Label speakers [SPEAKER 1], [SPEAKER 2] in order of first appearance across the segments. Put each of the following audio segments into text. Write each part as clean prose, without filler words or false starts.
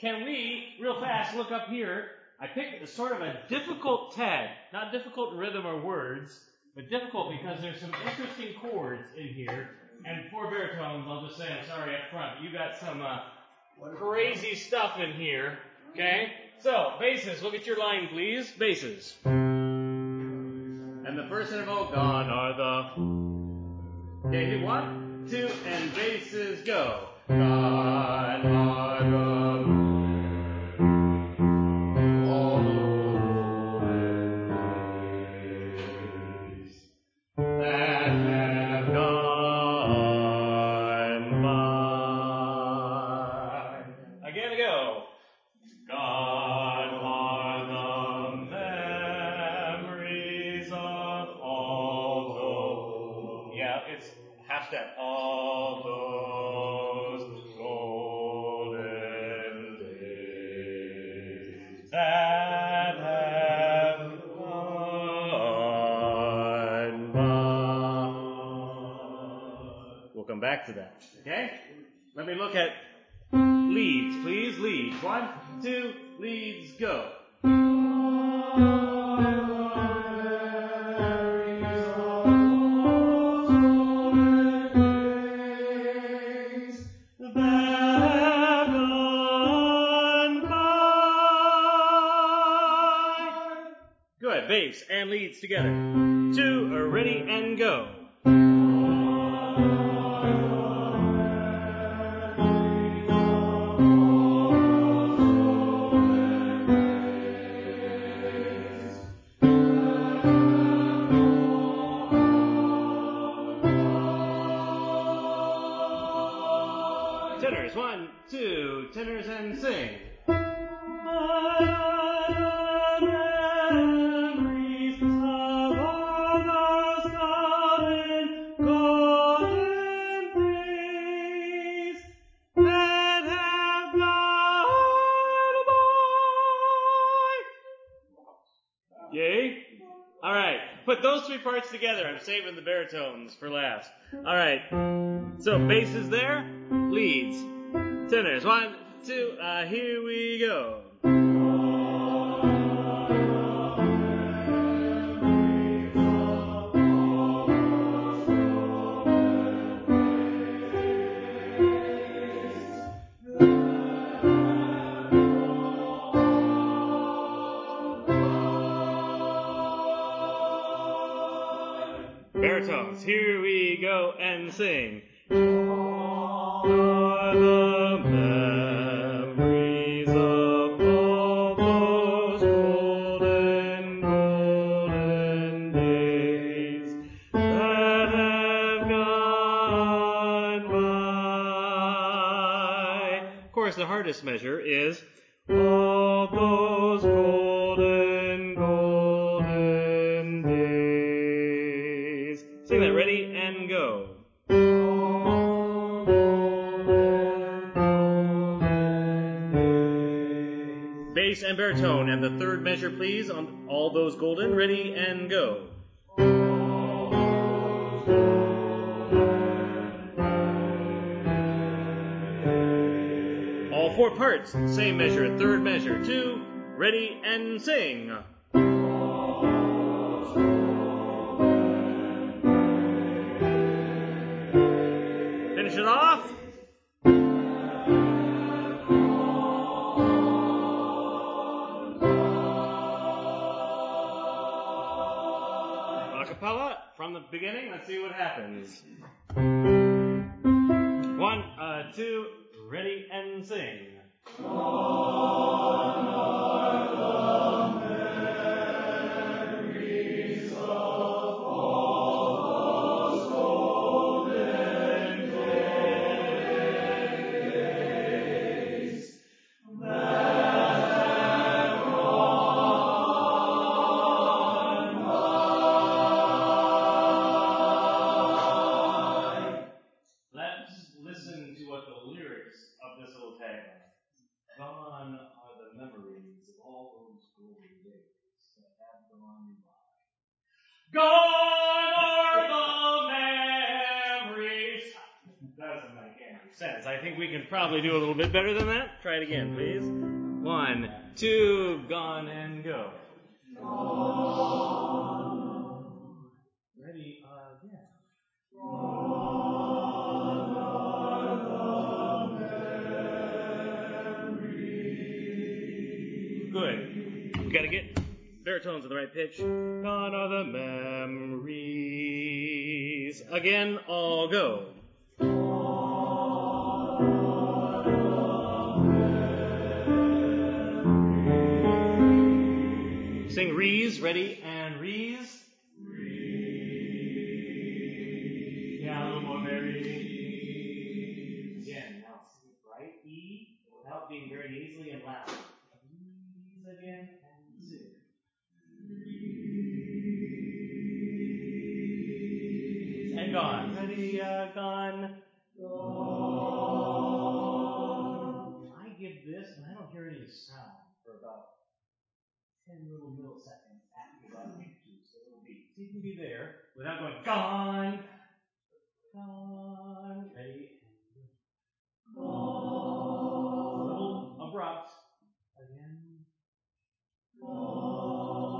[SPEAKER 1] can we, real fast, look up here? I picked sort of a difficult tag. Not difficult in rhythm or words, but difficult because there's some interesting chords in here. And for baritones, I'll just say I'm sorry up front. You got some crazy stuff in here. Okay? So, basses, look at your line, please. Basses. And the first interval, gone are the... Okay, 1, 2, and basses go. Gone are the... all the days that have gone by. Again, go. Gone are the memories of all those. Yeah, it's half step. All those golden days that have gone by. We'll come back to that. Okay? Let me look at leads, please. Leads. 1, 2, leads, go. Good. Bass and leads together. 2 are ready and go. Tenors, 1, 2, tenors and sing. Memories of all those golden days that have gone by. Yay? All right. Put those 3 parts together. I'm saving the baritones for last. All right. So bass is there. Leads. Tenors. 1, 2, here we go. Baritones. Here we go and sing. Are the memories of all those golden days that have gone by. Of course, the hardest measure is all those golden days. Sing that. Ready and go. Bass and baritone, and the third measure, please, on all those golden. Ready and go. All 4 parts, same measure, third measure. 2, ready and sing. Finish it off. Acapella from the beginning. Let's see what happens. 1, 2, ready and sing. Memories of all those golden days that have gone by. Let's listen to what the lyrics of this little tag are. Gone are the memories of all those golden days that have gone by. Gone are the memories. That doesn't make any sense. I think think we can probably do a little bit better than that. Try it again, please. 1, 2, gone and go. Ready, again. Good. You gotta get baritones in the right pitch. Gone are the memories. Again, all go. Sing rees, ready, and rees. Yeah, a little more very. Again, now sing bright E without being very nasally and loud. Rees again, and sing. And gone. Ready, gone. I give this, and I don't hear any sound for about 10 little milliseconds after that picture. So it'll be, so you can be there without going, gone. Gone. Ready, and gone. A little abrupt. Again. Gone.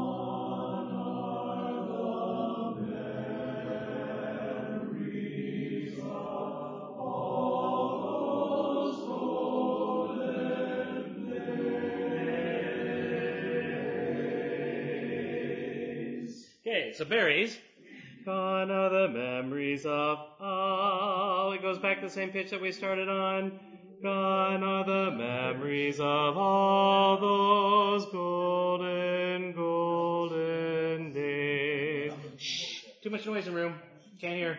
[SPEAKER 1] Okay, so berries. Gone are the memories of all. It goes back to the same pitch that we started on. Gone are the memories of all those golden, golden days. Shh, too much noise in the room. Can't hear.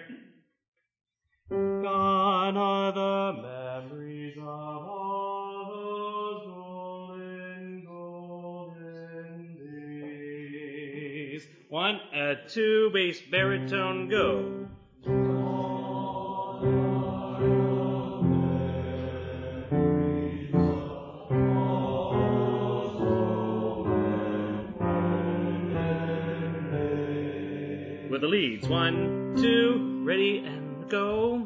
[SPEAKER 1] Gone are the memories of all those golden, golden days. 1, 2, bass, baritone, go. With the leads. 1, 2, ready, and go.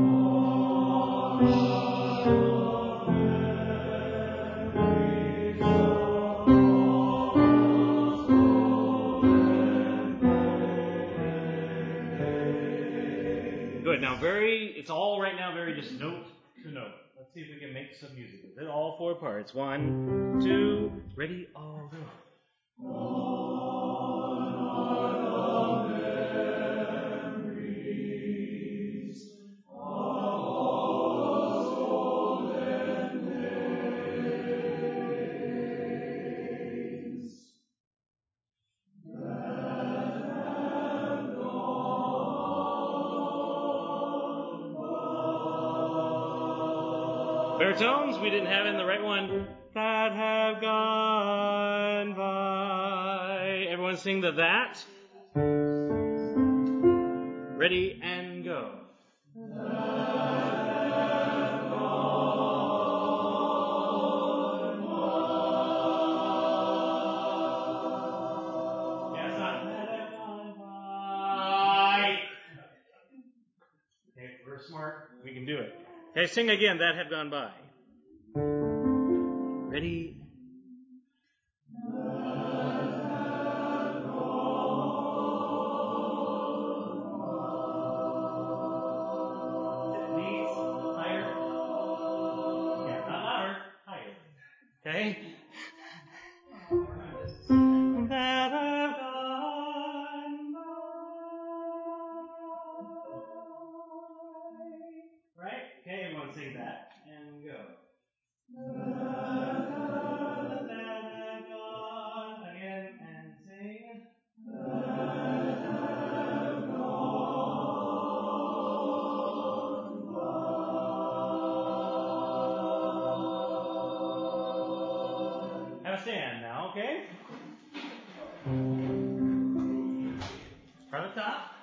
[SPEAKER 1] Good. Now, it's all right now very just note to note. Let's see if we can make some music with it. All 4 parts. 1, 2, ready, all go. Baritones, we didn't have in the right one. That have gone by. Everyone sing the that. Ready and go. Yeah, it's not that have gone by. Okay, we're smart. We can do it. Okay, sing again, that have gone by. Ready? Knees, higher. Yeah, not louder, higher. Okay? That have gone by. Right? Okay, everyone sing that. And go. Again, and sing. Have a stand now, okay? From the top.